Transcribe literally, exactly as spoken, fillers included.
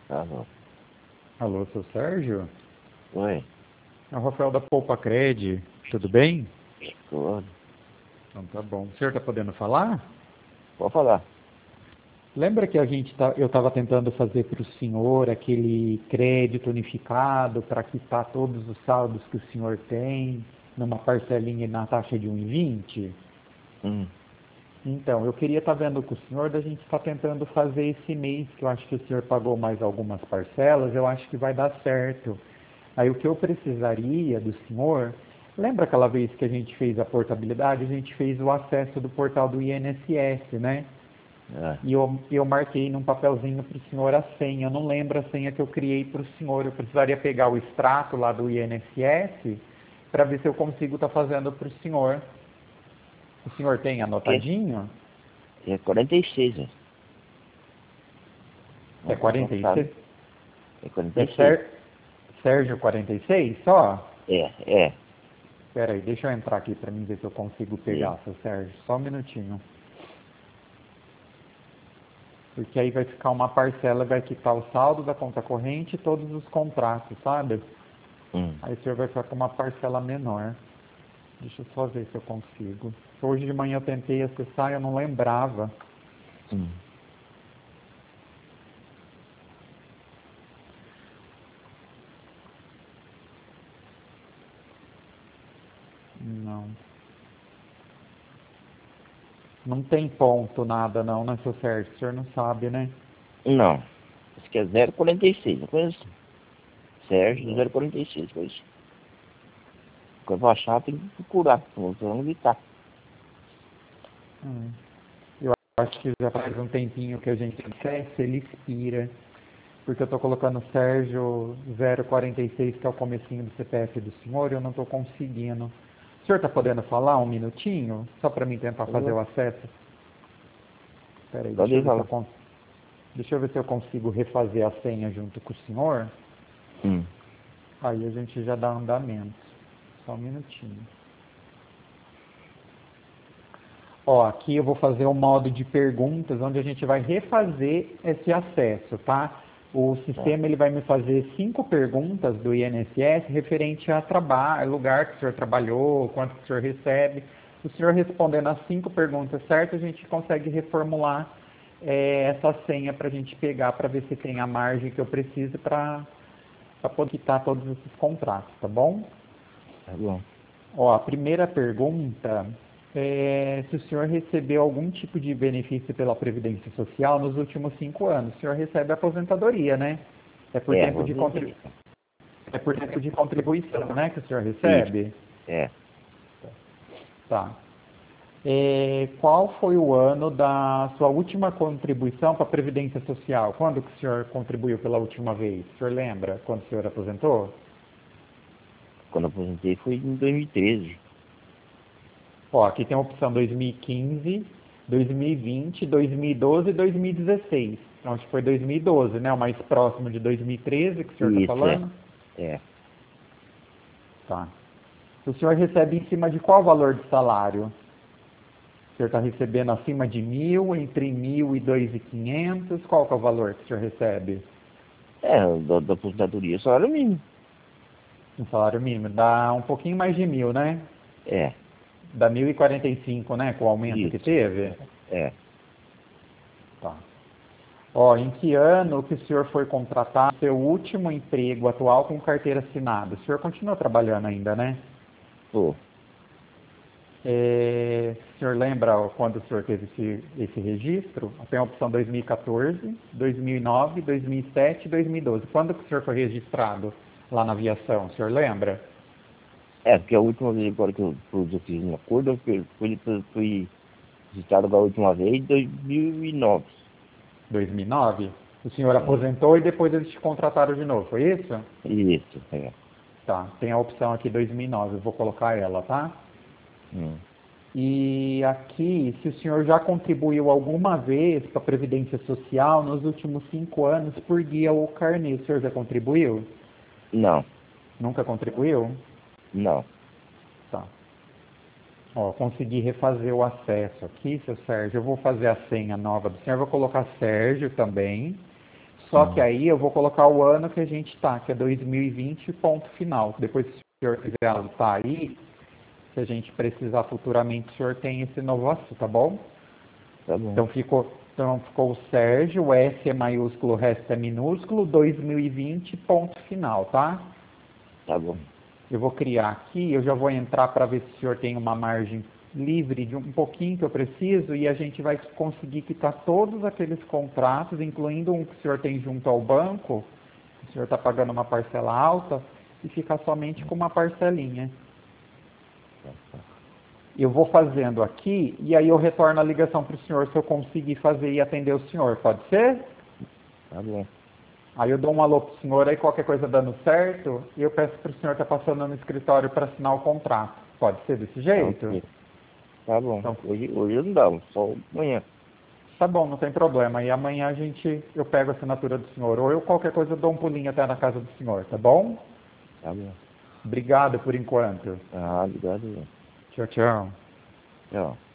Alô. Alô, seu Sérgio? Oi. É o Rafael da Poupa Cred. Tudo bem? Tudo. Então tá bom. O senhor tá podendo falar? Pode falar. Lembra que a gente tá, eu estava tentando fazer para o senhor aquele crédito unificado para quitar todos os saldos que o senhor tem numa parcelinha na taxa de um e vinte? Hum. Então, eu queria estar vendo com o senhor da gente estar tentando fazer esse mês, que eu acho que o senhor pagou mais algumas parcelas, eu acho que vai dar certo. Aí o que eu precisaria do senhor, lembra aquela vez que a gente fez a portabilidade, a gente fez o acesso do portal do I N S S, né? É. E eu, eu marquei num papelzinho para o senhor a senha. Eu não lembro a senha que eu criei para o senhor. Eu precisaria pegar o extrato lá do I N S S para ver se eu consigo estar fazendo para o senhor. O senhor tem Que? anotadinho? É quarenta e seis, né? É Não, não quarenta e seis? sabe. É quarenta É e seis. Ser, Sérgio quarenta e seis só? É, é. Espera aí, deixa eu entrar aqui para mim ver se eu consigo Sim. pegar, seu Sérgio. Só um minutinho. Porque aí vai ficar uma parcela, vai quitar o saldo da conta corrente e todos os contratos, sabe? Hum. Aí o senhor vai ficar com uma parcela menor. Deixa eu só ver se eu consigo. Hoje de manhã eu tentei acessar e eu não lembrava. Hum. Não. Não tem ponto nada não, né, seu Sérgio? O senhor não sabe, né? Não. Acho que é zero quarenta e seis, não conheço. Sérgio zero quarenta e seis, coisa. Quando eu achar, tem que procurar. Não sei onde tá. Hum. Eu acho que já faz um tempinho que a gente acessa, ele expira. Porque eu estou colocando Sérgio zero quarenta e seis, que é o comecinho do C P F do senhor, e eu não estou conseguindo. O senhor está podendo falar um minutinho? Só para mim tentar fazer o acesso? Espera aí, deixa Pode eu ir ver se eu, falar. cons... deixa eu ver se eu consigo refazer a senha junto com o senhor. Hum. Aí a gente já dá andamento. Só um minutinho. Ó, aqui eu vou fazer um modo de perguntas onde a gente vai refazer esse acesso, tá? O Tá. sistema ele vai me fazer cinco perguntas do I N S S referente a trabalho, lugar que o senhor trabalhou, quanto que o senhor recebe. O senhor respondendo as cinco perguntas certas, a gente consegue reformular é, essa senha para a gente pegar para ver se tem a margem que eu preciso para poder quitar todos esses contratos, tá bom? Tá bom. Ó, a primeira pergunta é se o senhor recebeu algum tipo de benefício pela Previdência Social nos últimos cinco anos. O senhor recebe aposentadoria, né? É por É, tempo vou de, ver. contri... é por tempo de contribuição, né, que o senhor Isso. recebe? É. Tá. É, qual foi o ano da sua última contribuição para a Previdência Social? Quando que o senhor contribuiu pela última vez? O senhor lembra quando o senhor aposentou? Quando eu aposentei foi em dois mil e treze. Ó, aqui tem a opção dois mil e quinze, dois mil e vinte, dois mil e doze e dois mil e dezesseis. Então, acho que foi dois mil e doze, né? O mais próximo de dois mil e treze que o senhor está Isso, é. falando? É. Tá. O senhor recebe em cima de qual valor de salário? O senhor está recebendo acima de mil, entre mil e dois mil e quinhentos? Qual que é o valor que o senhor recebe? É, da, da aposentadoria, salário mínimo. Um salário mínimo. Dá um pouquinho mais de mil, né? É. Dá mil e quarenta e cinco, né? Com o aumento que Isso. teve? É. Tá. Ó, em que ano que o senhor foi contratar seu último emprego atual com carteira assinada? O senhor continua trabalhando ainda, né? Pô, É, o senhor lembra quando o senhor teve esse, esse registro? Tem a opção dois mil e quatorze, dois mil e nove, dois mil e sete e dois mil e doze. Quando que o senhor foi registrado lá na aviação? O senhor lembra? é, porque a última vez agora que eu, que eu fiz um acordo, eu fui, fui, fui registrado da última vez em dois mil e nove. dois mil e nove? O senhor É. aposentou e depois eles te contrataram de novo, foi isso? Isso, é. Tá, tem a opção aqui dois mil e nove, eu vou colocar ela, tá? Hum. E aqui, se o senhor já contribuiu alguma vez para a Previdência Social nos últimos cinco anos por guia ou carnê, o senhor já contribuiu? Não, Nunca contribuiu? não. Tá. Ó, consegui refazer o acesso aqui, seu Sérgio. Eu vou fazer a senha nova do senhor, vou colocar Sérgio também. Só Sim. que aí eu vou colocar o ano que a gente está, que é dois mil e vinte, ponto final. Depois, se o senhor quiser anotar aí, se a gente precisar futuramente, o senhor tem esse novo assunto, tá bom? Tá bom. Então ficou, então ficou o Sérgio, o S é maiúsculo, o resto é minúsculo, dois mil e vinte, ponto final, tá? Tá bom. Eu vou criar aqui, eu já vou entrar para ver se o senhor tem uma margem livre de um pouquinho que eu preciso e a gente vai conseguir quitar todos aqueles contratos, incluindo um que o senhor tem junto ao banco, o senhor está pagando uma parcela alta, e ficar somente com uma parcelinha. Eu vou fazendo aqui e aí eu retorno a ligação para o senhor se eu conseguir fazer e atender o senhor, pode ser? Tá bom. Aí eu dou um alô para o senhor aí, qualquer coisa dando certo, e eu peço para o senhor estar passando no escritório para assinar o contrato. Pode ser desse Tá jeito? ok. Tá bom. Então, Hoje, hoje não dá, só amanhã. tá bom, não tem problema. E amanhã a gente, eu pego a assinatura do senhor, ou eu qualquer coisa eu dou um pulinho até na casa do senhor, tá bom? Tá bom. Obrigado por enquanto. Ah, obrigado. Tchau, tchau. Tchau.